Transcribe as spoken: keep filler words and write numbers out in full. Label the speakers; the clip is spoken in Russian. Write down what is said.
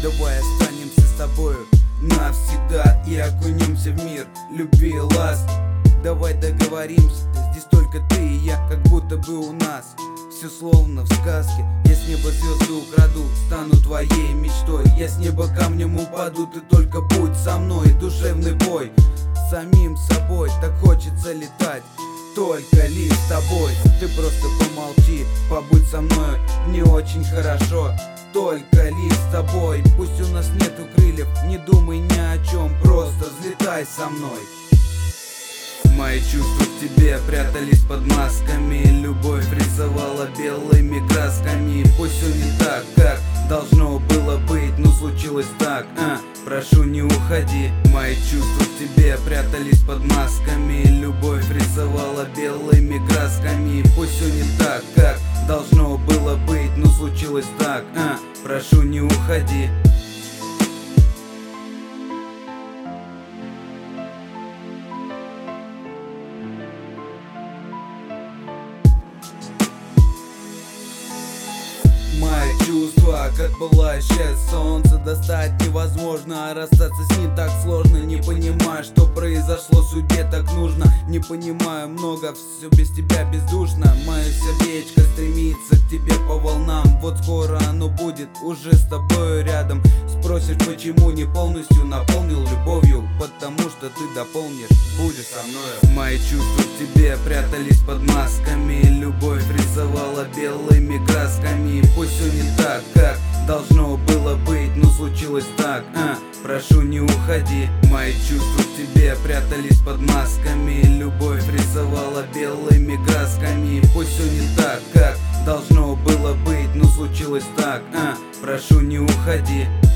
Speaker 1: Давай останемся с тобою навсегда и окунемся в мир любви и ласки. Давай договоримся, здесь только ты и я, как будто бы у нас все словно в сказке. Я с неба звезды украду, стану твоей мечтой. Я с неба камнем упаду, ты только будь со мной. Душевный бой с самим собой, так хочется летать только лишь с тобой. Ты просто помолчи, побудь со мной, мне очень хорошо только лишь с тобой. Пусть у нас нету крыльев, не думай ни о чем, просто взлетай со мной. Мои чувства к тебе прятались под масками, любовь рисовала белыми красками. Пусть все не так, как должно было быть, но случилось так, а, прошу, не уходи. Мои чувства к тебе прятались под масками, любовь рисовала белыми красками. Пусть все не так, как должно было быть, но случилось так, а, прошу, не уходи. Мои чувства, как пылающее солнце, достать невозможно, а расстаться с ним так сложно. Не понимаю, что произошло, судьбе так нужно. Не понимаю много, все без тебя бездушно. Мое сердечко стремится к тебе по волнам. Вот скоро оно будет уже с тобой рядом. Спросишь, почему не полностью наполнил любовью? Потому что ты дополнишь, будешь со мной. Мои чувства к тебе прятались под масками, любовь рисовала белыми красками. Пусть все не так, как должно было быть, но случилось так, а, прошу, не уходи. Мои чувства к тебе прятались под масками, любовь рисовала белыми красками. Пусть все не так, как должно было быть, но случилось так, а, прошу, не уходи.